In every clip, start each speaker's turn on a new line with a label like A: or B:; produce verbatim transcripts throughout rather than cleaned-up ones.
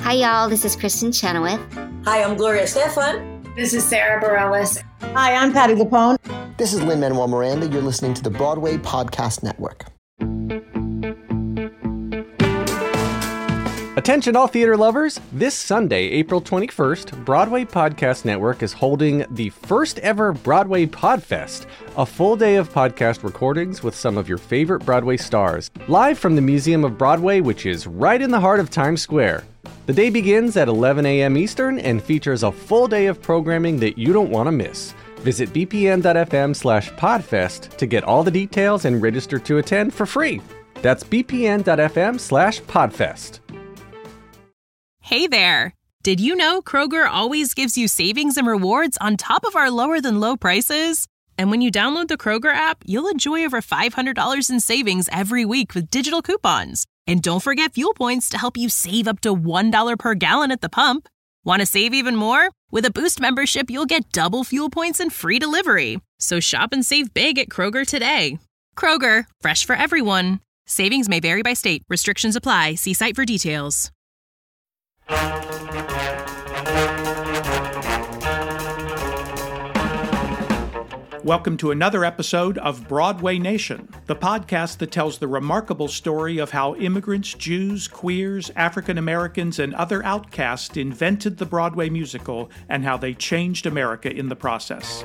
A: Hi, y'all. This is Kristen Chenoweth.
B: Hi, I'm Gloria Estefan.
C: This is Sarah Bareilles.
D: Hi, I'm Patti LuPone.
E: This is Lin-Manuel Miranda. You're listening to the Broadway Podcast Network.
F: Attention all theater lovers! This Sunday, April twenty-first, Broadway Podcast Network is holding the first ever Broadway Podfest, a full day of podcast recordings with some of your favorite Broadway stars, live from the Museum of Broadway, which is right in the heart of Times Square. The day begins at eleven a.m. Eastern and features a full day of programming that you don't want to miss. Visit bpn.fm slash podfest to get all the details and register to attend for free. That's bpn.fm slash podfest.
G: Hey there! Did you know Kroger always gives you savings and rewards on top of our lower-than-low prices? And when you download the Kroger app, you'll enjoy over five hundred dollars in savings every week with digital coupons. And don't forget fuel points to help you save up to one dollar per gallon at the pump. Want to save even more? With a Boost membership, you'll get double fuel points and free delivery. So shop and save big at Kroger today. Kroger, fresh for everyone. Savings may vary by state. Restrictions apply. See site for details.
H: Welcome to another episode of Broadway Nation, the podcast that tells the remarkable story of how immigrants, Jews, queers, African Americans, and other outcasts invented the Broadway musical and how they changed America in the process.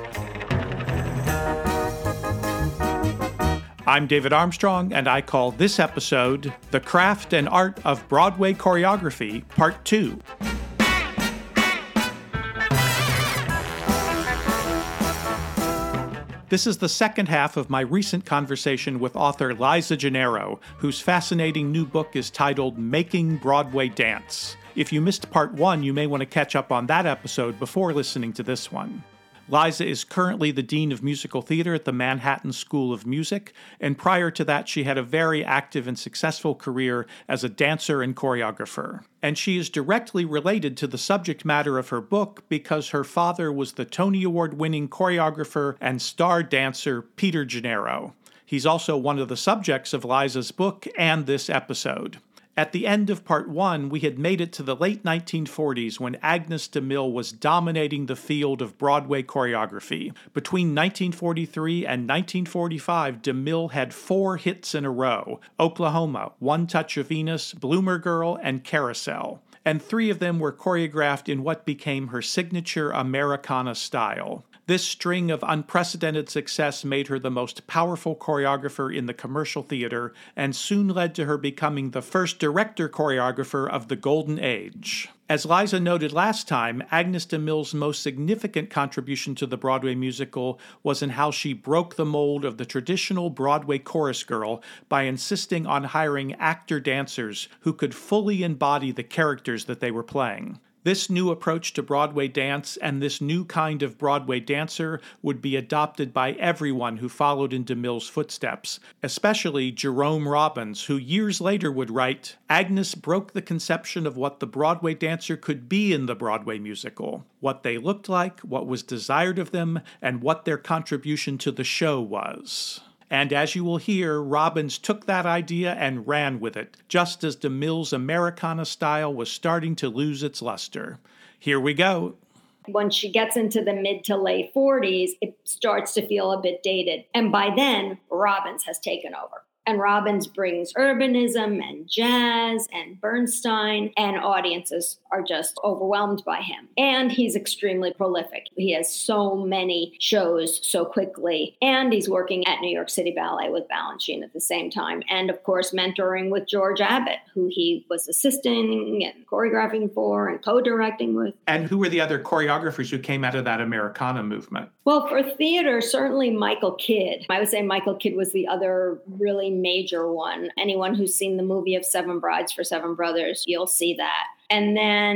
H: I'm David Armstrong, and I call this episode The Craft and Art of Broadway Choreography, Part two. This is the second half of my recent conversation with author Liza Gennaro, whose fascinating new book is titled Making Broadway Dance. If you missed part one, you may want to catch up on that episode before listening to this one. Liza is currently the Dean of Musical Theater at the Manhattan School of Music, and prior to that she had a very active and successful career as a dancer and choreographer. And she is directly related to the subject matter of her book because her father was the Tony Award-winning choreographer and star dancer Peter Gennaro. He's also one of the subjects of Liza's book and this episode. At the end of part one, we had made it to the late nineteen forties when Agnes DeMille was dominating the field of Broadway choreography. Between nineteen forty-three and nineteen forty-five, DeMille had four hits in a row: Oklahoma, One Touch of Venus, Bloomer Girl, and Carousel. And three of them were choreographed in what became her signature Americana style. This string of unprecedented success made her the most powerful choreographer in the commercial theater and soon led to her becoming the first director-choreographer of the Golden Age. As Liza noted last time, Agnes DeMille's most significant contribution to the Broadway musical was in how she broke the mold of the traditional Broadway chorus girl by insisting on hiring actor-dancers who could fully embody the characters that they were playing. This new approach to Broadway dance and this new kind of Broadway dancer would be adopted by everyone who followed in DeMille's footsteps, especially Jerome Robbins, who years later would write, "Agnes broke the conception of what the Broadway dancer could be in the Broadway musical, what they looked like, what was desired of them, and what their contribution to the show was." And as you will hear, Robbins took that idea and ran with it, just as DeMille's Americana style was starting to lose its luster. Here we go.
I: When she gets into the mid to late forties, it starts to feel a bit dated. And by then, Robbins has taken over. And Robbins brings urbanism and jazz and Bernstein, and audiences are just overwhelmed by him. And he's extremely prolific. He has so many shows so quickly. And he's working at New York City Ballet with Balanchine at the same time. And of course, mentoring with George Abbott, who he was assisting and choreographing for and co-directing with.
H: And who were the other choreographers who came out of that Americana movement?
I: Well, for theater, certainly Michael Kidd. I would say Michael Kidd was the other really major one. Anyone who's seen the movie of Seven Brides for Seven Brothers, you'll see that. And then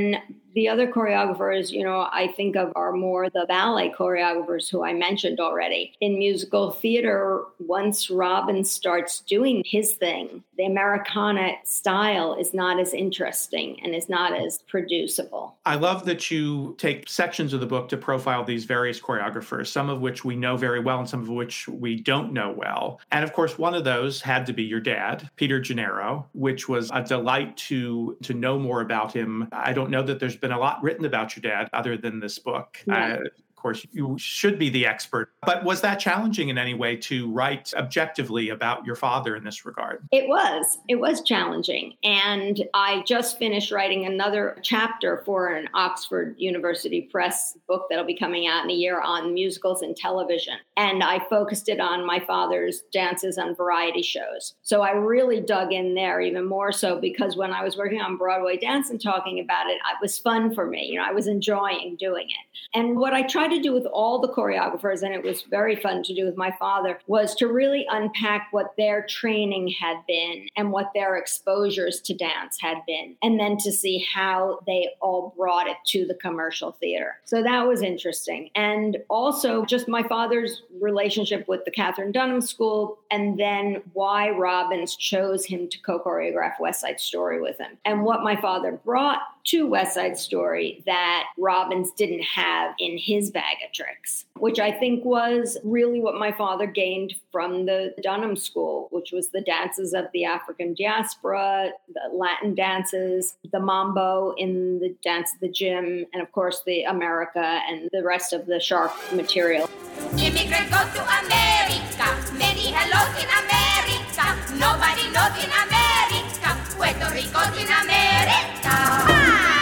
I: The other choreographers, you know, I think of are more the ballet choreographers who I mentioned already. In musical theater, once Robbins starts doing his thing, the Americana style is not as interesting and is not as producible.
H: I love that you take sections of the book to profile these various choreographers, some of which we know very well and some of which we don't know well. And of course, one of those had to be your dad, Peter Gennaro, which was a delight to, to know more about him. I don't know that there's been a lot written about your dad other than this book.
I: Yeah.
H: Uh, Of course, you should be the expert. But was that challenging in any way to write objectively about your father in this regard?
I: It was. It was challenging. And I just finished writing another chapter for an Oxford University Press book that'll be coming out in a year on musicals and television. And I focused it on my father's dances on variety shows. So I really dug in there even more so because when I was working on Broadway Dance and talking about it, it was fun for me. You know, I was enjoying doing it. And what I tried to do with all the choreographers, and it was very fun to do with my father, was to really unpack what their training had been and what their exposures to dance had been, and then to see how they all brought it to the commercial theater. So that was interesting. And also just my father's relationship with the Katherine Dunham School, and then why Robbins chose him to co-choreograph West Side Story with him, and what my father brought to West Side Story that Robbins didn't have in his bag of tricks, which I think was really what my father gained from the Dunham School, which was the dances of the African diaspora, the Latin dances, the mambo in the Dance of the Gym, and of course the America and the rest of the shark material.
C: Immigrant go to America, many hellos in America, nobody knows in America, Puerto Rico's in America.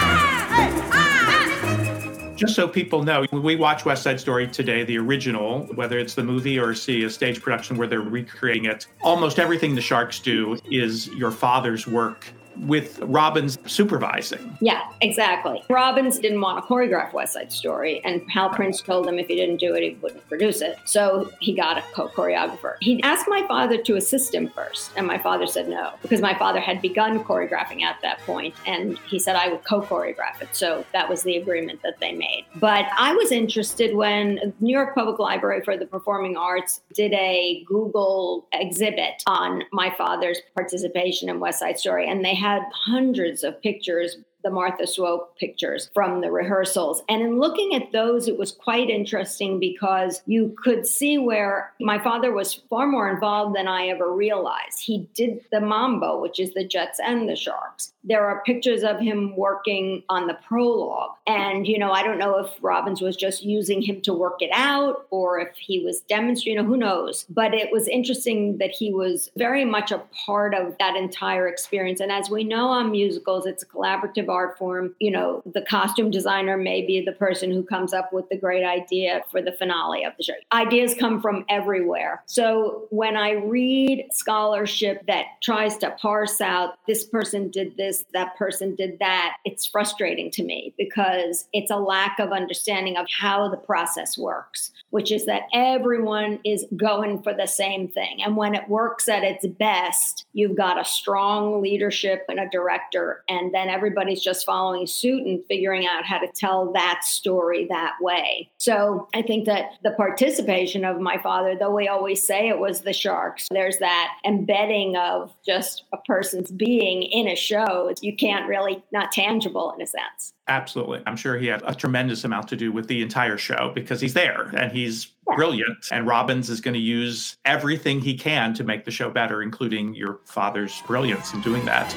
H: Just so people know, when we watch West Side Story today, the original, whether it's the movie or see a stage production where they're recreating it, almost everything the Sharks do is your father's work with Robbins supervising.
I: Yeah, exactly. Robbins didn't want to choreograph West Side Story, and Hal Prince told him if he didn't do it, he wouldn't produce it. So he got a co-choreographer. He asked my father to assist him first, and my father said no, because my father had begun choreographing at that point, and he said I would co-choreograph it. So that was the agreement that they made. But I was interested when New York Public Library for the Performing Arts did a Google exhibit on my father's participation in West Side Story, and they had had hundreds of pictures, the Martha Swope pictures from the rehearsals. And in looking at those, it was quite interesting because you could see where my father was far more involved than I ever realized. He did the mambo, which is the Jets and the Sharks. There are pictures of him working on the prologue. And, you know, I don't know if Robbins was just using him to work it out or if he was demonstrating, you know, who knows. But it was interesting that he was very much a part of that entire experience. And as we know on musicals, it's a collaborative art form. You know, the costume designer may be the person who comes up with the great idea for the finale of the show. Ideas come from everywhere. So when I read scholarship that tries to parse out this person did this, that person did that, it's frustrating to me because it's a lack of understanding of how the process works, which is that everyone is going for the same thing. And when it works at its best, you've got a strong leadership and a director, and then everybody's just following suit and figuring out how to tell that story that way. So I think that the participation of my father, though we always say it was the Sharks, there's that embedding of just a person's being in a show. You can't really, not tangible in a sense.
H: Absolutely. I'm sure he had a tremendous amount to do with the entire show because he's there and he's brilliant. And Robbins is going to use everything he can to make the show better, including your father's brilliance in doing that.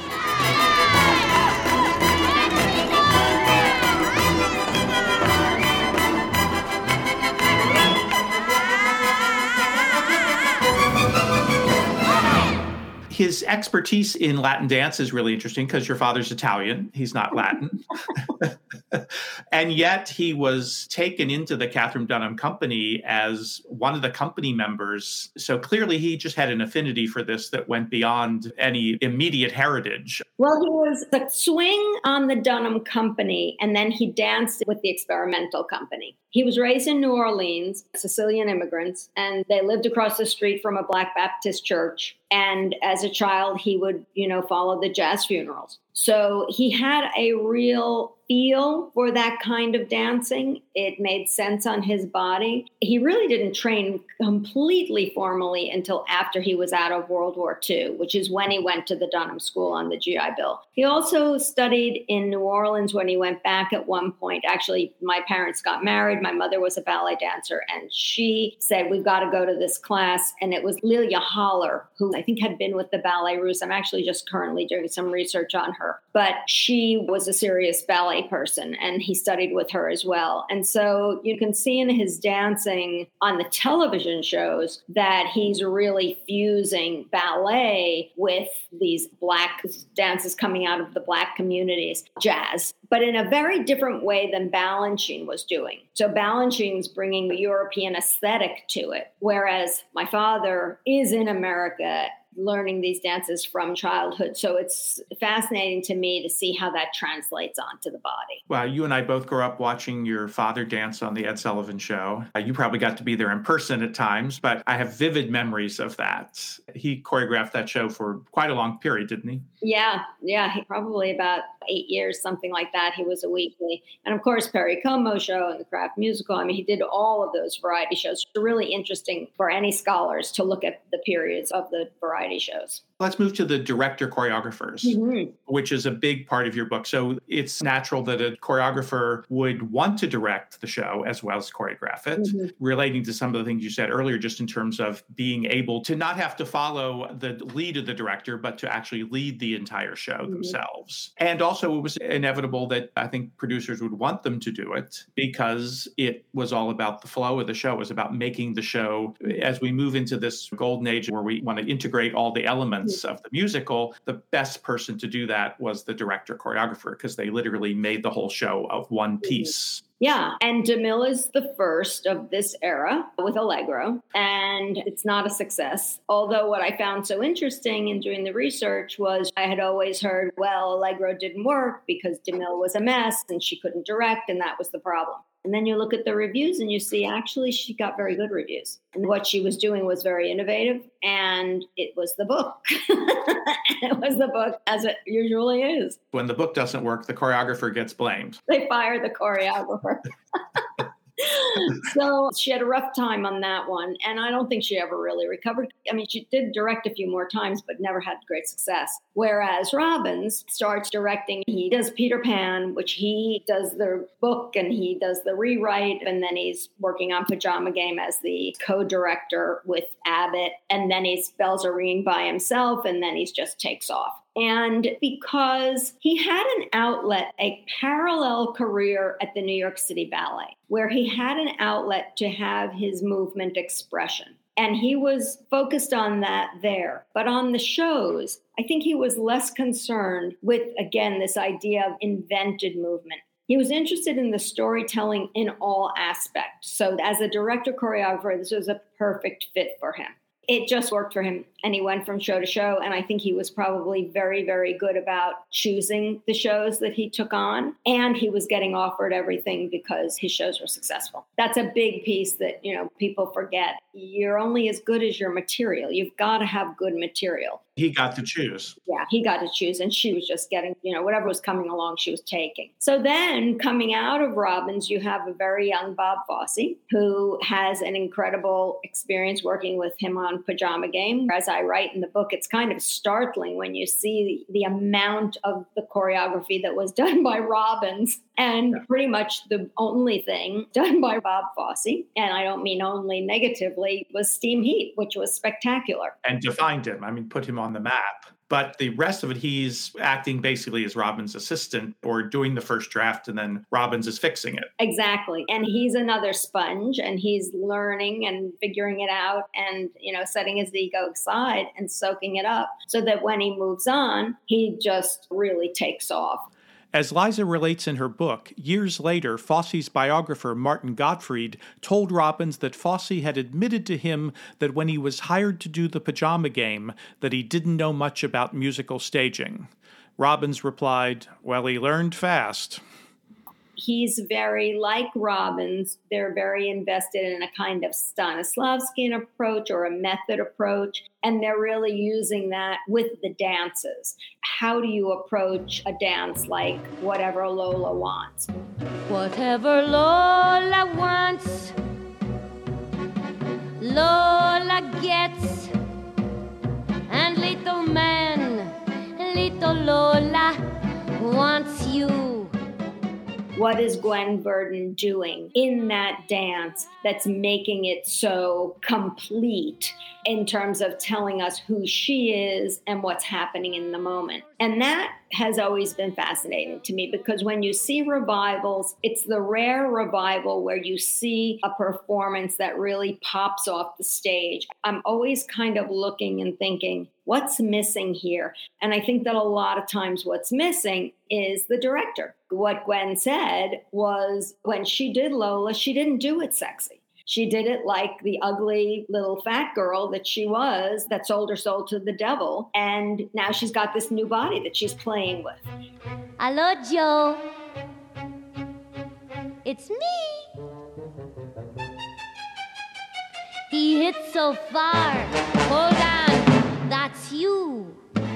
H: His expertise in Latin dance is really interesting because your father's Italian. He's not Latin. And yet he was taken into the Katherine Dunham Company as one of the company members. So clearly he just had an affinity for this that went beyond any immediate heritage.
I: Well, he was the swing on the Dunham Company, and then he danced with the Experimental Company. He was raised in New Orleans, Sicilian immigrants, and they lived across the street from a Black Baptist church. And as a child, he would, you know, follow the jazz funerals. So he had a real feel for that kind of dancing. It made sense on his body. He really didn't train completely formally until after he was out of World War Two, which is when he went to the Dunham School on the G I Bill. He also studied in New Orleans when he went back at one point. Actually, my parents got married. My mother was a ballet dancer, and she said, we've got to go to this class. And it was Lilia Holler, who I think had been with the Ballet Russe. I'm actually just currently doing some research on her. But she was a serious ballet person, and he studied with her as well. And so you can see in his dancing on the television shows that he's really fusing ballet with these Black dances coming out of the Black communities, jazz, but in a very different way than Balanchine was doing. So Balanchine's bringing the European aesthetic to it, whereas my father is in America learning these dances from childhood. So it's fascinating to me to see how that translates onto the body.
H: Well, you and I both grew up watching your father dance on the Ed Sullivan Show. Uh, you probably got to be there in person at times, but I have vivid memories of that. He choreographed that show for quite a long period, didn't he?
I: Yeah, yeah, he probably about eight years, something like that. He was a weekly. And of course, Perry Como Show and the Kraft Musical. I mean, he did all of those variety shows. It's really interesting for any scholars to look at the periods of the variety shows.
H: Let's move to the director choreographers, mm-hmm. which is a big part of your book. So it's natural that a choreographer would want to direct the show as well as choreograph it, mm-hmm. relating to some of the things you said earlier, just in terms of being able to not have to follow the lead of the director, but to actually lead the entire show mm-hmm. themselves. And also it was inevitable that I think producers would want them to do it because it was all about the flow of the show. It was about making the show, as we move into this golden age where we want to integrate all the elements of the musical, the best person to do that was the director choreographer because they literally made the whole show of one piece.
I: Yeah, and DeMille is the first of this era with Allegro, and it's not a success. Although what I found so interesting in doing the research was I had always heard, well, Allegro didn't work because DeMille was a mess and she couldn't direct, and that was the problem. And then you look at the reviews and you see actually she got very good reviews. And what she was doing was very innovative, and it was the book. It was the book, as it usually is.
H: When the book doesn't work, the choreographer gets blamed.
I: They fire the choreographer. So she had a rough time on that one, and I don't think she ever really recovered. I mean, she did direct a few more times, but never had great success. Whereas Robbins starts directing. He does Peter Pan, which he does the book and he does the rewrite, and then he's working on Pajama Game as the co-director with Abbott, and then he spells a ring by himself, and then he just takes off. And because he had an outlet, a parallel career at the New York City Ballet, where he had an outlet to have his movement expression. And he was focused on that there. But on the shows, I think he was less concerned with, again, this idea of invented movement. He was interested in the storytelling in all aspects. So as a director choreographer, this was a perfect fit for him. It just worked for him, and he went from show to show, and I think he was probably very, very good about choosing the shows that he took on, and he was getting offered everything because his shows were successful. That's a big piece that, you know, people forget. You're only as good as your material. You've got to have good material.
H: He got to choose.
I: Yeah, he got to choose, and she was just getting, you know, whatever was coming along, she was taking. So then coming out of Robbins, you have a very young Bob Fosse, who has an incredible experience working with him on Pajama Game. As I write in the book, it's kind of startling when you see the, the amount of the choreography that was done by Robbins, and yeah. pretty much the only thing done by Bob Fosse, and I don't mean only negatively, was Steam Heat, which was spectacular.
H: And defined him. I mean, put him on the map. But the rest of it, he's acting basically as Robbins' assistant or doing the first draft, and then Robbins is fixing it.
I: Exactly. And he's another sponge, and he's learning and figuring it out and, you know, setting his ego aside and soaking it up so that when he moves on, he just really takes off.
H: As Liza relates in her book, years later, Fosse's biographer Martin Gottfried told Robbins that Fosse had admitted to him that when he was hired to do the Pajama Game, that he didn't know much about musical staging. Robbins replied, "Well, he learned fast."
I: he's very like Robbins. They're very invested in a kind of Stanislavskian approach or a method approach. And they're really using that with the dances. How do you approach a dance like Whatever Lola Wants?
D: Whatever Lola wants, Lola gets. And little man, little Lola wants you.
I: What is Gwen Verdon doing in that dance that's making it so complete in terms of telling us who she is and what's happening in the moment? And that has always been fascinating to me, because when you see revivals, it's the rare revival where you see a performance that really pops off the stage. I'm always kind of looking and thinking, what's missing here? And I think that a lot of times what's missing is the director. What Gwen said was when she did Lola, she didn't do it sexy. She did it like the ugly little fat girl that she was that sold her soul to the devil. And now she's got this new body that she's playing with.
D: Hello, Joe. It's me. He hit so far. Hold on. That's you.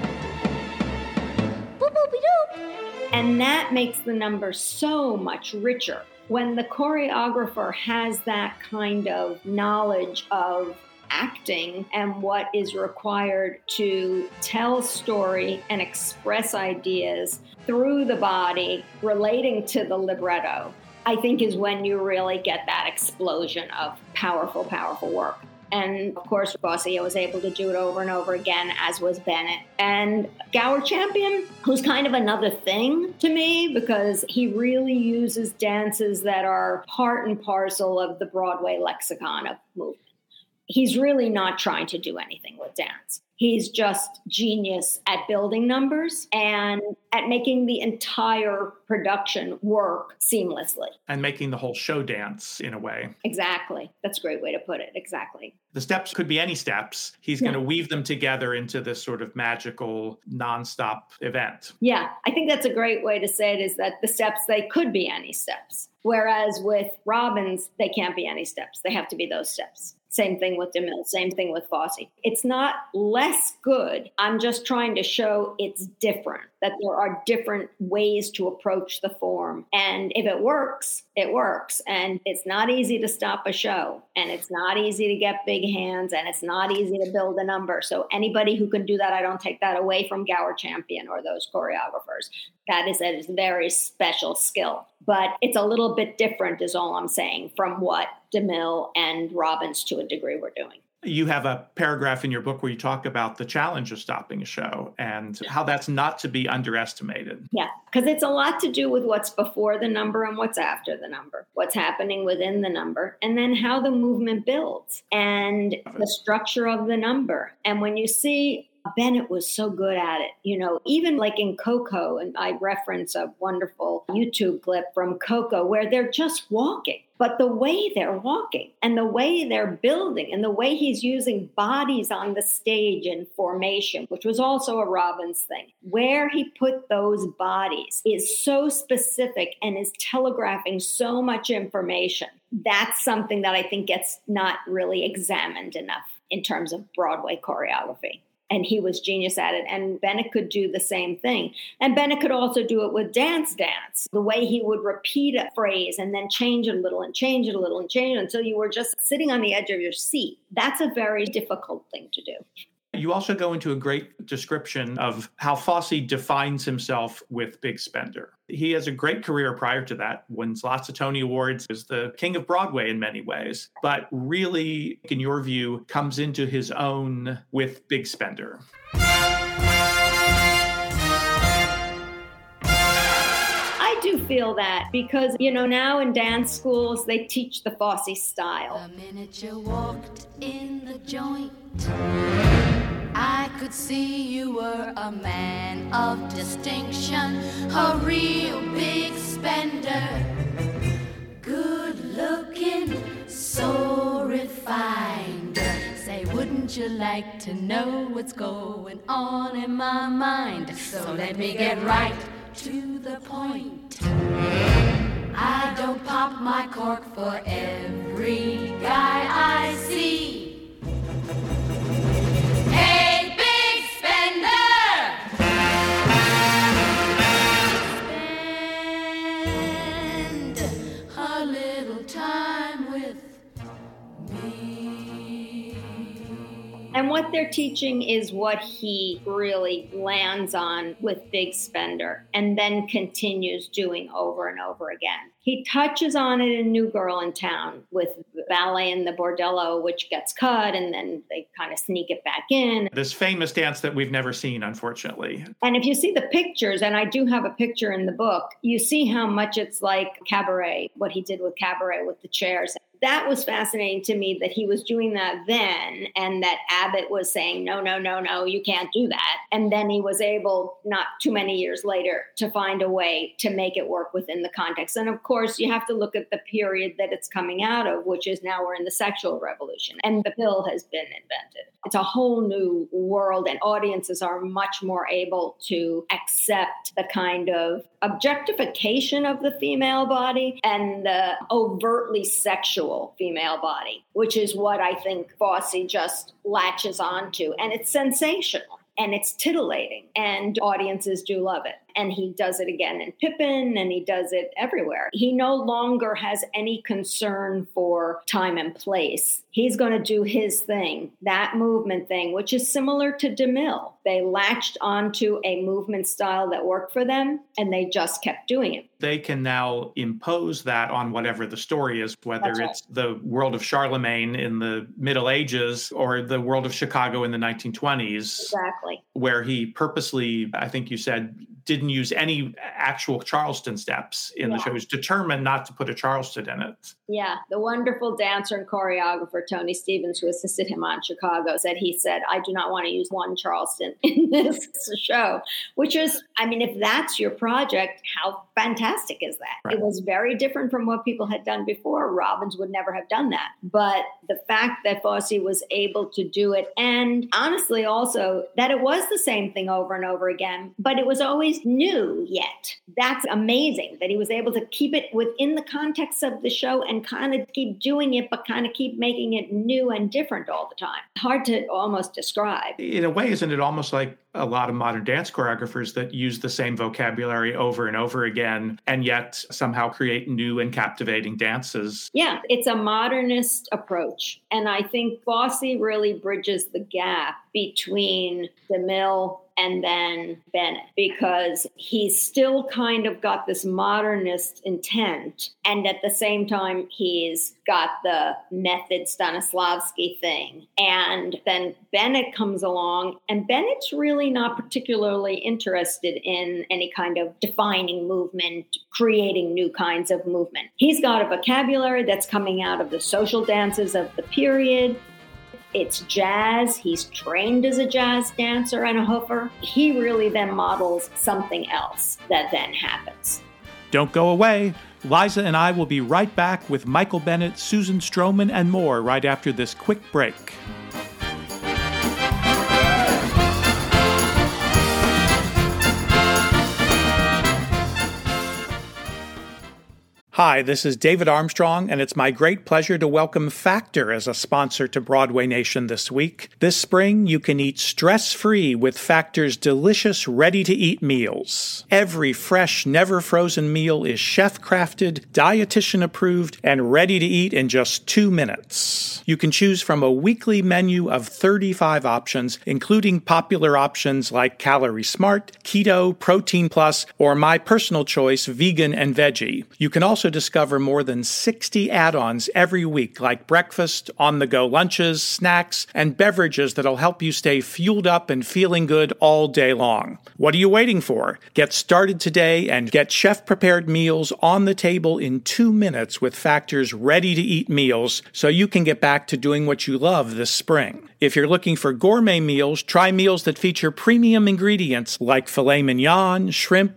D: Boop-boop-de-doop.
I: And that makes the number so much richer. When the choreographer has that kind of knowledge of acting and what is required to tell story and express ideas through the body relating to the libretto, I think is when you really get that explosion of powerful, powerful work. And of course, Fosse was able to do it over and over again, as was Bennett. And Gower Champion, who's kind of another thing to me, because he really uses dances that are part and parcel of the Broadway lexicon of movement. He's really not trying to do anything with dance. He's just genius at building numbers and at making the entire production work seamlessly.
H: And making the whole show dance in a way.
I: Exactly. That's a great way to put it. Exactly.
H: The steps could be any steps. He's yeah. going to weave them together into this sort of magical, nonstop event.
I: Yeah, I think that's a great way to say it, is that the steps, they could be any steps. Whereas with Robbins, they can't be any steps. They have to be those steps. Same thing with DeMille, same thing with Fosse. It's not less good. I'm just trying to show it's different, that there are different ways to approach the form. And if it works, it works. And it's not easy to stop a show. And it's not easy to get big hands. And it's not easy to build a number. So anybody who can do that, I don't take that away from Gower Champion or those choreographers. That is a very special skill. But it's a little bit different is all I'm saying from what DeMille and Robbins to a degree were doing.
H: You have a paragraph in your book where you talk about the challenge of stopping a show and how that's not to be underestimated.
I: Yeah, because it's a lot to do with what's before the number and what's after the number, what's happening within the number, and then how the movement builds and the structure of the number. And when you see Bennett was so good at it, you know, even like in Coco, and I reference a wonderful YouTube clip from Coco where they're just walking. But the way they're walking and the way they're building and the way he's using bodies on the stage in formation, which was also a Robbins thing, where he put those bodies is so specific and is telegraphing so much information. That's something that I think gets not really examined enough in terms of Broadway choreography. And he was genius at it. And Bennett could do the same thing. And Bennett could also do it with dance dance, the way he would repeat a phrase and then change it a little and change it a little and change it until you were just sitting on the edge of your seat. That's a very difficult thing to do.
H: You also go into a great description of how Fosse defines himself with Big Spender. He has a great career prior to that, wins lots of Tony Awards, is the king of Broadway in many ways, but really, in your view, comes into his own with Big Spender.
I: I do feel that because, you know, now in dance schools, they teach the Fosse style.
C: The minute you walked in the joint, I could see you were a man of distinction, a real big spender. Good looking, so refined. Say, wouldn't you like to know what's going on in my mind? So let me get right to the point. my cork for every guy I see. Hey, big spender! Spend a little time with me.
I: And what they're teaching is what he really lands on with Big Spender and then continues doing over and over again. He touches on it in New Girl in Town with ballet and the bordello, which gets cut, and then they kind of sneak it back in.
H: This famous dance that we've never seen, unfortunately.
I: And if you see the pictures, and I do have a picture in the book, you see how much it's like Cabaret, what he did with Cabaret with the chairs. That was fascinating to me that he was doing that then, and that Abbott was saying, no, no, no, no, you can't do that. And then he was able, not too many years later, to find a way to make it work within the context. And of course, you have to look at the period that it's coming out of, which is now we're in the sexual revolution, and the pill has been invented. It's a whole new world, and audiences are much more able to accept the kind of objectification of the female body and the overtly sexual female body, which is what I think Fosse just latches onto. And it's sensational and it's titillating, and audiences do love it. And he does it again in Pippin, and he does it everywhere. He no longer has any concern for time and place. He's going to do his thing, that movement thing, which is similar to DeMille. They latched onto a movement style that worked for them, and they just kept doing it.
H: They can now impose that on whatever the story is, whether
I: That's right.
H: it's the world of Charlemagne in the Middle Ages or the world of Chicago in the nineteen twenties.
I: Exactly.
H: Where he purposely, I think you said, didn't use any actual Charleston steps in
I: Yeah.
H: the show. He was determined not to put a Charleston in it.
I: Yeah, the wonderful dancer and choreographer Tony Stevens, who assisted him on Chicago, said he said, I do not want to use one Charleston in this show, which is, I mean, if that's your project, how fantastic is that?
H: Right.
I: It was very different from what people had done before. Robbins would never have done that. But the fact that Fosse was able to do it, and honestly also that it was the same thing over and over again, but it was always new yet. That's amazing that he was able to keep it within the context of the show and kind of keep doing it, but kind of keep making it new and different all the time. Hard to almost describe.
H: In a way, isn't it almost like a lot of modern dance choreographers that use the same vocabulary over and over again, and yet somehow create new and captivating dances?
I: Yeah, it's a modernist approach. And I think Fosse really bridges the gap between DeMille and then Bennett, because he's still kind of got this modernist intent. And at the same time, he's got the method Stanislavski thing. And then Bennett comes along, and Bennett's really not particularly interested in any kind of defining movement, creating new kinds of movement. He's got a vocabulary that's coming out of the social dances of the period. It's jazz. He's trained as a jazz dancer and a hoofer. He really then models something else that then happens.
H: Don't go away. Liza and I will be right back with Michael Bennett, Susan Stroman, and more right after this quick break. Hi, this is David Armstrong, and it's my great pleasure to welcome Factor as a sponsor to Broadway Nation this week. This spring, you can eat stress-free with Factor's delicious, ready-to-eat meals. Every fresh, never-frozen meal is chef-crafted, dietitian-approved, and ready to eat in just two minutes. You can choose from a weekly menu of thirty-five options, including popular options like Calorie Smart, Keto, Protein Plus, or my personal choice, Vegan and Veggie. You can also discover more than sixty add-ons every week, like breakfast, on-the-go lunches, snacks, and beverages that'll help you stay fueled up and feeling good all day long. What are you waiting for? Get started today and get chef-prepared meals on the table in two minutes with Factor's ready-to-eat meals so you can get back to doing what you love this spring. If you're looking for gourmet meals, try meals that feature premium ingredients like filet mignon, shrimp,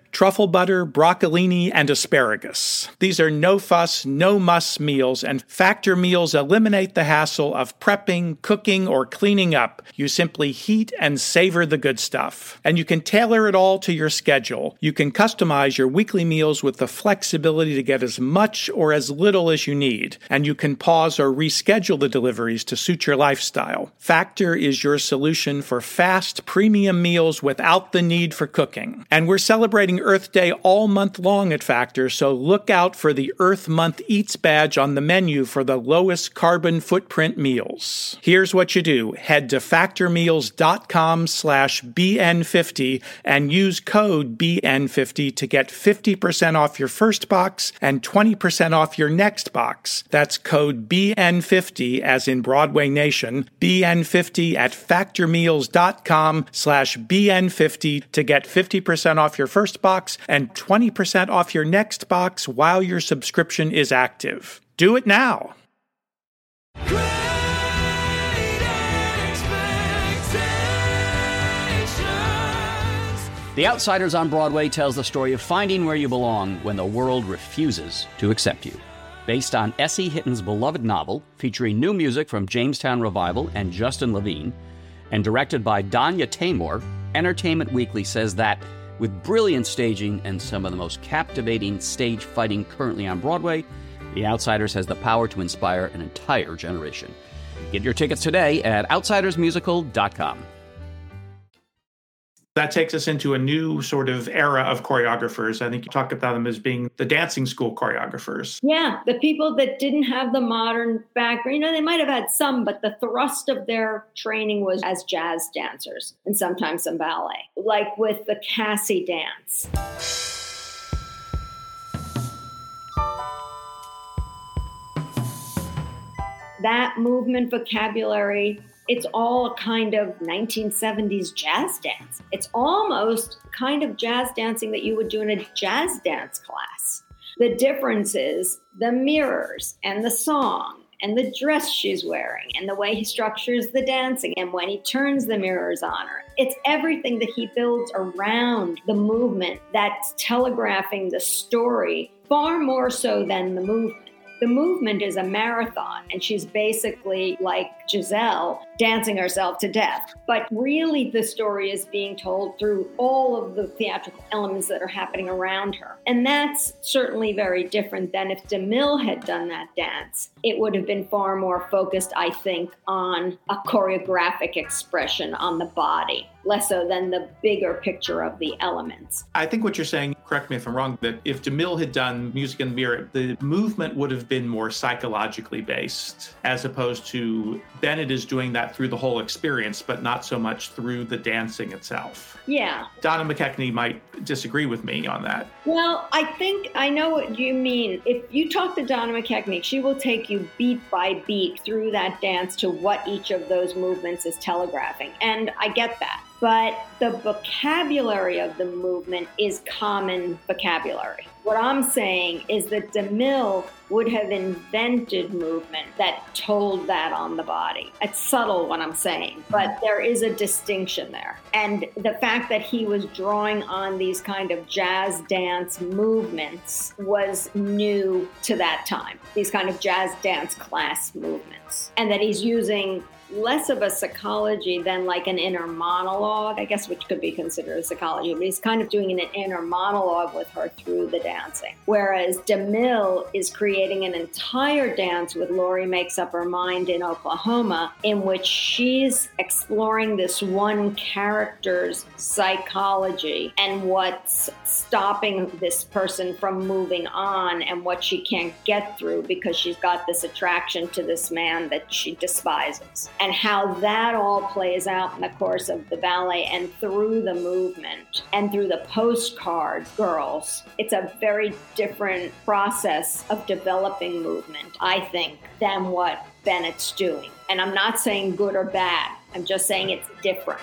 H: truffle butter, broccolini, and asparagus. These are no-fuss, no-muss meals, and Factor meals eliminate the hassle of prepping, cooking, or cleaning up. You simply heat and savor the good stuff. And you can tailor it all to your schedule. You can customize your weekly meals with the flexibility to get as much or as little as you need. And you can pause or reschedule the deliveries to suit your lifestyle. Factor is your solution for fast, premium meals without the need for cooking. And we're celebrating Earth Day all month long at Factor, so look out for the Earth Month Eats badge on the menu for the lowest carbon footprint meals. Here's what you do. Head to factormeals.com slash BN50 and use code B N fifty to get fifty percent off your first box and twenty percent off your next box. That's code B N fifty as in Broadway Nation, B N fifty at factormeals.com slash BN50 to get fifty percent off your first box and twenty percent off your next box while your subscription is active. Do it now.
J: The Outsiders on Broadway tells the story of finding where you belong when the world refuses to accept you. Based on S E. Hitton's beloved novel, featuring new music from Jamestown Revival and Justin Levine, and directed by Danya Taymor, Entertainment Weekly says that, with brilliant staging and some of the most captivating stage fighting currently on Broadway, The Outsiders has the power to inspire an entire generation. Get your tickets today at outsiders musical dot com.
H: That takes us into a new sort of era of choreographers. I think you talk about them as being the dancing school choreographers.
I: Yeah, the people that didn't have the modern background. You know, they might have had some, but the thrust of their training was as jazz dancers and sometimes some ballet, like with the Cassie dance. That movement vocabulary, it's all a kind of nineteen seventies jazz dance. It's almost kind of jazz dancing that you would do in a jazz dance class. The difference is the mirrors and the song and the dress she's wearing and the way he structures the dancing and when he turns the mirrors on her. It's everything that he builds around the movement that's telegraphing the story far more so than the movement. The movement is a marathon, and she's basically like Giselle, dancing herself to death. But really, the story is being told through all of the theatrical elements that are happening around her. And that's certainly very different than if DeMille had done that dance. It would have been far more focused, I think, on a choreographic expression on the body, less so than the bigger picture of the elements.
H: I think what you're saying, correct me if I'm wrong, that if DeMille had done Music in the Mirror, the movement would have been more psychologically based, as opposed to Bennett is doing that through the whole experience, but not so much through the dancing itself.
I: Yeah.
H: Donna McKechnie might disagree with me on that.
I: Well, I think I know what you mean. If you talk to Donna McKechnie, she will take you beat by beat through that dance to what each of those movements is telegraphing. And I get that. But the vocabulary of the movement is common vocabulary. What I'm saying is that DeMille would have invented movement that told that on the body. It's subtle what I'm saying, but there is a distinction there. And the fact that he was drawing on these kind of jazz dance movements was new to that time, these kind of jazz dance class movements. And that he's using less of a psychology than like an inner monologue, I guess, which could be considered a psychology, but he's kind of doing an inner monologue with her through the dancing. Whereas DeMille is creating an entire dance with Laurie Makes Up Her Mind in Oklahoma, in which she's exploring this one character's psychology and what's stopping this person from moving on and what she can't get through because she's got this attraction to this man that she despises. And how that all plays out in the course of the ballet and through the movement and through the postcard girls. It's a very different process of developing movement, I think, than what Bennett's doing. And I'm not saying good or bad. I'm just saying it's different.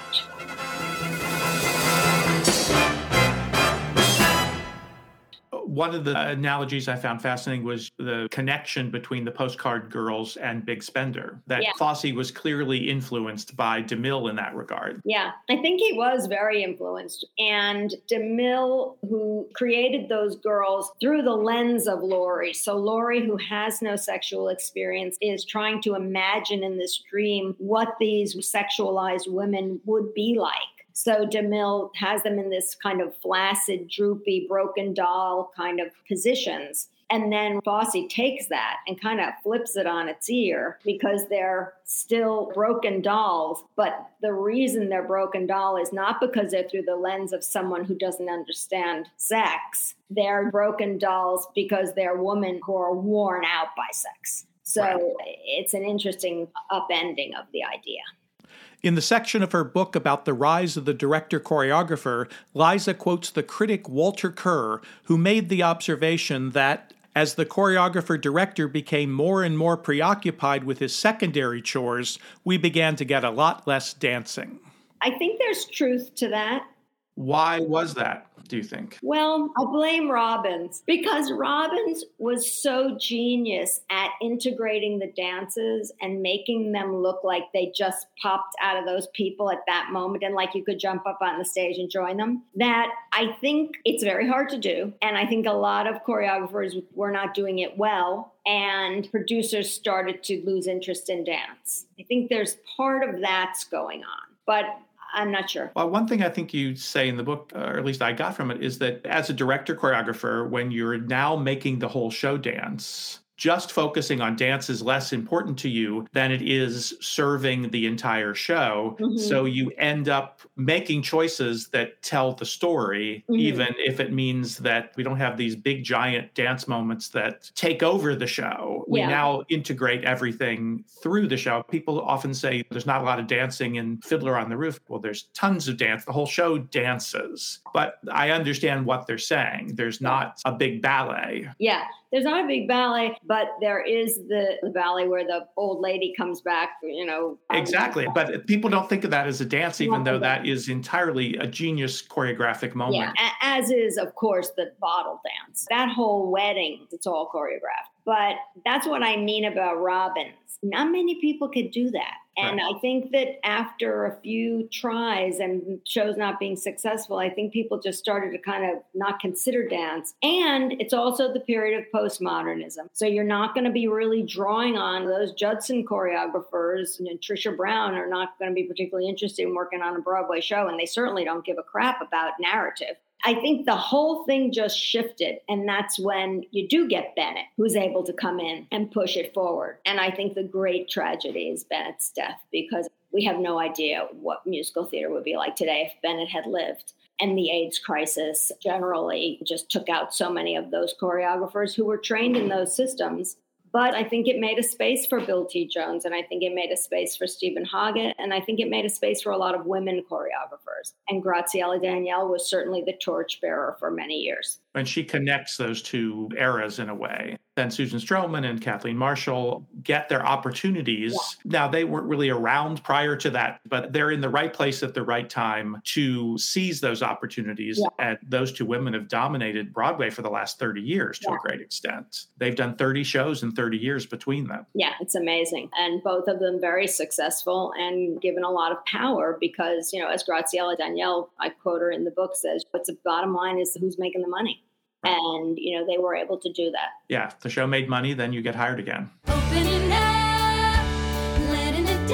H: One of the analogies I found fascinating was the connection between the Postcard Girls and Big Spender, that
I: Yeah.
H: Fosse was clearly influenced by DeMille in that regard.
I: Yeah, I think he was very influenced. And DeMille, who created those girls through the lens of Laurie. So Laurie, who has no sexual experience, is trying to imagine in this dream what these sexualized women would be like. So DeMille has them in this kind of flaccid, droopy, broken doll kind of positions. And then Fosse takes that and kind of flips it on its ear because they're still broken dolls. But the reason they're broken doll is not because they're through the lens of someone who doesn't understand sex. They're broken dolls because they're women who are worn out by sex. So right. It's an interesting upending of the idea.
H: In the section of her book about the rise of the director-choreographer, Liza quotes the critic Walter Kerr, who made the observation that as the choreographer-director became more and more preoccupied with his secondary chores, we began to get a lot less dancing.
I: I think there's truth to that.
H: Why was that, do you think?
I: Well, I blame Robbins because Robbins was so genius at integrating the dances and making them look like they just popped out of those people at that moment and like you could jump up on the stage and join them, that I think it's very hard to do. And I think a lot of choreographers were not doing it well, and producers started to lose interest in dance. I think there's part of that's going on. But I'm not sure.
H: Well, one thing I think you say in the book, or at least I got from it, is that as a director choreographer, when you're now making the whole show dance, just focusing on dance is less important to you than it is serving the entire show. Mm-hmm. So you end up making choices that tell the story, mm-hmm. even if it means that we don't have these big giant dance moments that take over the show. We yeah. now integrate everything through the show. People often say there's not a lot of dancing in Fiddler on the Roof. Well, there's tons of dance. The whole show dances. But I understand what they're saying. There's not a big ballet.
I: Yeah. There's not a big ballet, but there is the, the ballet where the old lady comes back, you know. Um,
H: exactly. But people don't think of that as a dance, even though that is entirely a genius choreographic moment.
I: Yeah, as is, of course, the bottle dance. That whole wedding, it's all choreographed. But that's what I mean about Robbins. Not many people could do that. And right. I think that after a few tries and shows not being successful, I think people just started to kind of not consider dance. And it's also the period of postmodernism. So you're not going to be really drawing on those Judson choreographers, and Trisha Brown are not going to be particularly interested in working on a Broadway show. And they certainly don't give a crap about narrative. I think the whole thing just shifted. And that's when you do get Bennett, who's able to come in and push it forward. And I think the great tragedy is Bennett's death, because we have no idea what musical theater would be like today if Bennett had lived. And the AIDS crisis generally just took out so many of those choreographers who were trained in those systems. But I think it made a space for Bill T. Jones, and I think it made a space for Stephen Hoggett, and I think it made a space for a lot of women choreographers. And Graziella Daniele was certainly the torchbearer for many years.
H: And she connects those two eras in a way. Then Susan Stroman and Kathleen Marshall get their opportunities. Yeah. Now, they weren't really around prior to that, but they're in the right place at the right time to seize those opportunities. Yeah. And those two women have dominated Broadway for the last thirty years to yeah. a great extent. They've done thirty shows in thirty years between them.
I: Yeah, it's amazing. And both of them very successful and given a lot of power because, you know, as Graziella Daniele, I quote her in the book, says, what's the bottom line is who's making the money. And, you know, they were able to do that.
H: Yeah, if the show made money, then you get hired again.
C: Opening up, letting it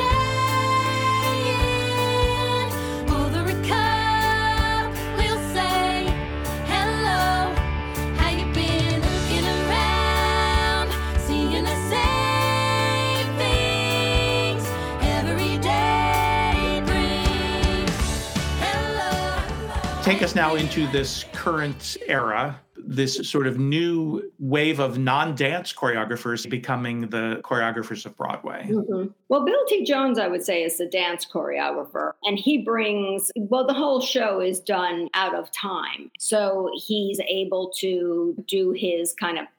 C: die in. Over a cup, we'll say hello. How you been looking around, seeing the same things every day brings. Hello.
H: Take us now into this current era, this sort of new wave of non-dance choreographers becoming the choreographers of Broadway.
I: Mm-hmm. Well, Bill T. Jones, I would say, is the dance choreographer. And he brings, well, the whole show is done out of time. So he's able to do his kind of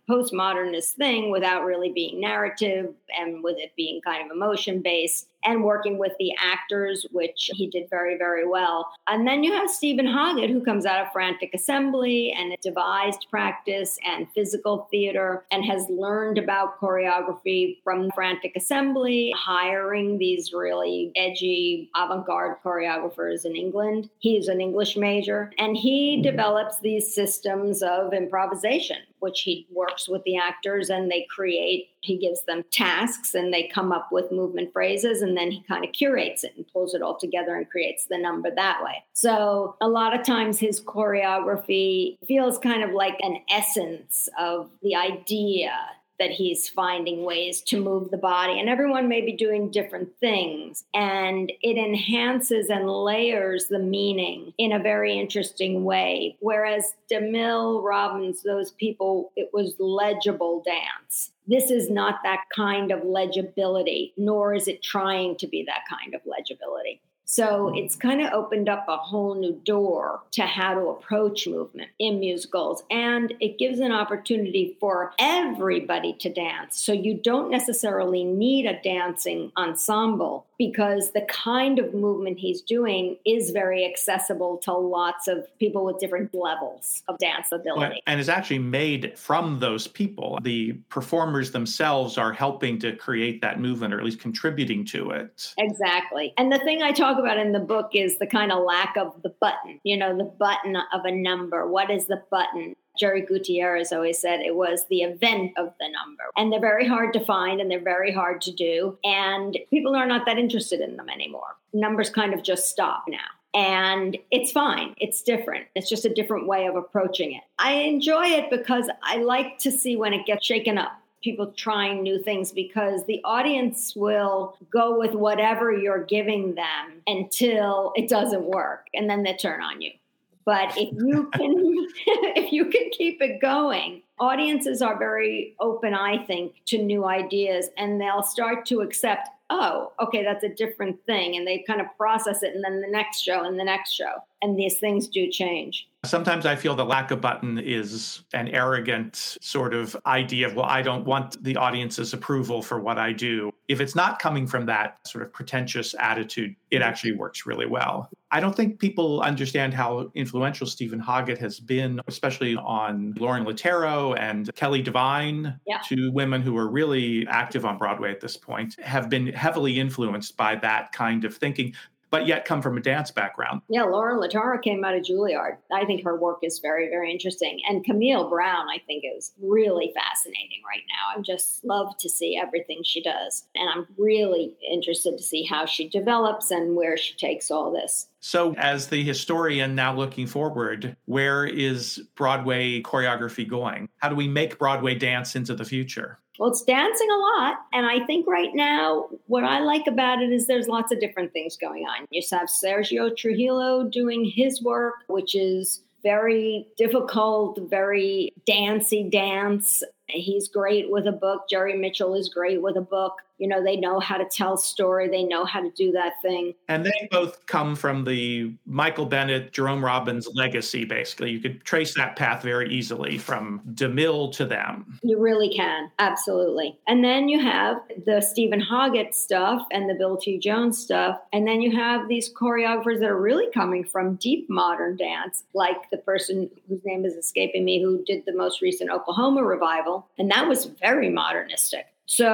I: postmodernist thing without really being narrative and with it being kind of emotion-based, and working with the actors, which he did very, very well. And then you have Stephen Hoggett, who comes out of Frantic Assembly and a devised practice and physical theater, and has learned about choreography from Frantic Assembly, hiring these really edgy avant-garde choreographers in England. He's an English major, and he develops these systems of improvisation, which he works with the actors and they create. He gives them tasks and they come up with movement phrases, and then he kind of curates it and pulls it all together and creates the number that way. So a lot of times his choreography feels kind of like an essence of the idea that he's finding ways to move the body, and everyone may be doing different things, and it enhances and layers the meaning in a very interesting way. Whereas DeMille, Robbins, those people, it was legible dance. This is not that kind of legibility, nor is it trying to be that kind of legibility. So it's kind of opened up a whole new door to how to approach movement in musicals. And it gives an opportunity for everybody to dance. So you don't necessarily need a dancing ensemble, because the kind of movement he's doing is very accessible to lots of people with different levels of dance ability.
H: And is actually made from those people. The performers themselves are helping to create that movement, or at least contributing to it.
I: Exactly. And the thing I talk about in the book is the kind of lack of the button, you know, the button of a number. What is the button? Jerry Gutierrez always said it was the event of the number. And they're very hard to find and they're very hard to do. And people are not that interested in them anymore. Numbers kind of just stop now. And it's fine. It's different. It's just a different way of approaching it. I enjoy it because I like to see when it gets shaken up. People trying new things, because the audience will go with whatever you're giving them until it doesn't work, and then they turn on you. But if you can, if you can keep it going, audiences are very open, I think, to new ideas, and they'll start to accept, oh, okay, that's a different thing, and they kind of process it, and then the next show and the next show, and these things do change.
H: Sometimes I feel the lack of button is an arrogant sort of idea of, well, I don't want the audience's approval for what I do. If it's not coming from that sort of pretentious attitude, it actually works really well. I don't think people understand how influential Stephen Hoggett has been, especially on Lauren Lotero and Kelly Devine,
I: yeah.
H: two women who are really active on Broadway at this point, have been heavily influenced by that kind of thinking, but yet come from a dance background.
I: Yeah, Lauren Lotero came out of Juilliard. I think her work is very, very interesting. And Camille Brown, I think, is really fascinating right now. I just love to see everything she does. And I'm really interested to see how she develops and where she takes all this.
H: So as the historian now looking forward, where is Broadway choreography going? How do we make Broadway dance into the future?
I: Well, it's dancing a lot. And I think right now, what I like about it is there's lots of different things going on. You have Sergio Trujillo doing his work, which is very difficult, very dancey dance. He's great with a book. Jerry Mitchell is great with a book. You know, they know how to tell story. They know how to do that thing.
H: And they both come from the Michael Bennett, Jerome Robbins legacy, basically. You could trace that path very easily from DeMille to them.
I: You really can. Absolutely. And then you have the Stephen Hoggett stuff and the Bill T. Jones stuff. And then you have these choreographers that are really coming from deep modern dance, like the person whose name is escaping me, who did the most recent Oklahoma revival. And that was very modernistic.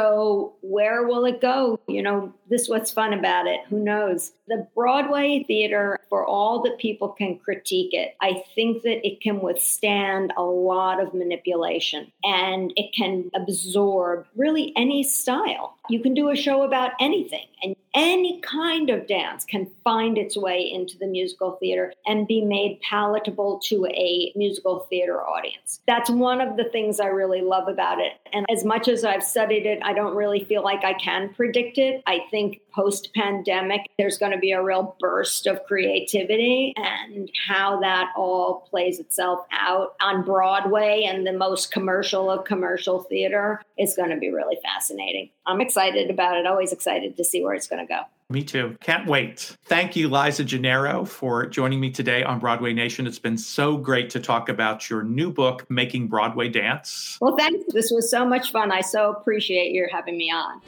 I: So where will it go? You know, this is what's fun about it. Who knows? The Broadway theater, for all that people can critique it, I think that it can withstand a lot of manipulation and it can absorb really any style. You can do a show about anything, and any kind of dance can find its way into the musical theater and be made palatable to a musical theater audience. That's one of the things I really love about it. And as much as I've studied it, I don't really feel like I can predict it. I think post-pandemic, there's going to be a real burst of creativity, and how that all plays itself out on Broadway and the most commercial of commercial theater is going to be really fascinating. I'm excited about it, always excited to see where it's going to go.
H: Me too. Can't wait. Thank you, Liza Gennaro, for joining me today on Broadway Nation. It's been so great to talk about your new book, Making Broadway Dance.
I: Well, thanks. This was so much fun. I so appreciate your having me on.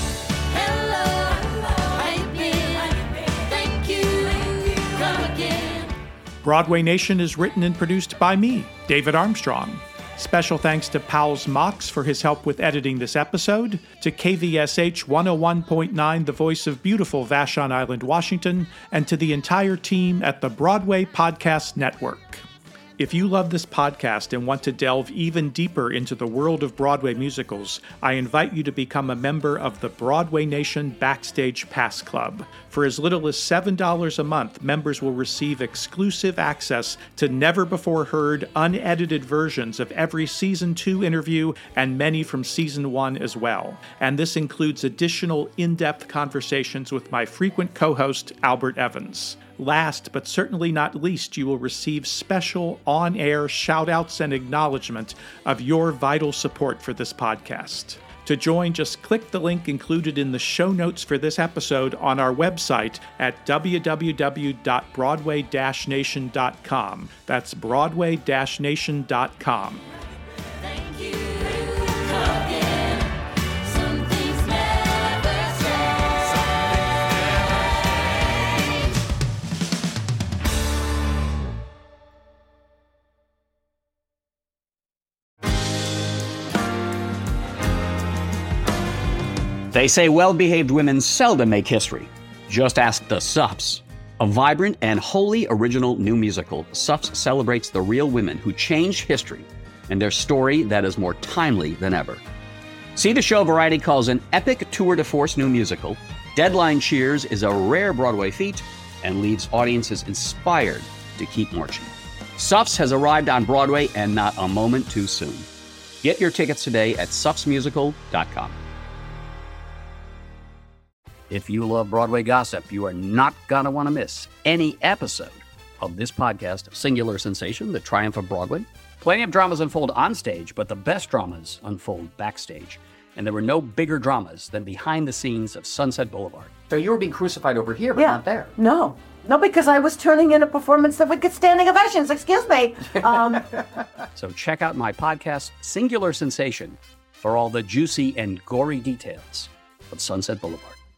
H: Broadway Nation is written and produced by me, David Armstrong. Special thanks to Powell's Mox for his help with editing this episode, to K V S H one oh one point nine, the voice of beautiful Vashon Island, Washington, and to the entire team at the Broadway Podcast Network. If you love this podcast and want to delve even deeper into the world of Broadway musicals, I invite you to become a member of the Broadway Nation Backstage Pass Club. For as little as seven dollars a month, members will receive exclusive access to never-before-heard, unedited versions of every Season two interview and many from Season one as well. And this includes additional in-depth conversations with my frequent co-host, Albert Evans. Last, but certainly not least, you will receive special on-air shout-outs and acknowledgement of your vital support for this podcast. To join, just click the link included in the show notes for this episode on our website at w w w dot broadway dash nation dot com. That's broadway dash nation dot com.
J: They say well-behaved women seldom make history. Just ask the Suffs. A vibrant and wholly original new musical, Suffs celebrates the real women who changed history and their story that is more timely than ever. See the show Variety calls an epic tour de force new musical. Deadline cheers is a rare Broadway feat and leaves audiences inspired to keep marching. Suffs has arrived on Broadway and not a moment too soon. Get your tickets today at suffs musical dot com. If you love Broadway gossip, you are not going to want to miss any episode of this podcast, Singular Sensation, The Triumph of Broadway. Plenty of dramas unfold on stage, but the best dramas unfold backstage. And there were no bigger dramas than behind the scenes of Sunset Boulevard. So you were being crucified over here, but
B: yeah.
J: not there.
B: No. No, because I was turning in a performance that would get standing ovations. Excuse me. Um,
J: so check out my podcast, Singular Sensation, for all the juicy and gory details of Sunset Boulevard.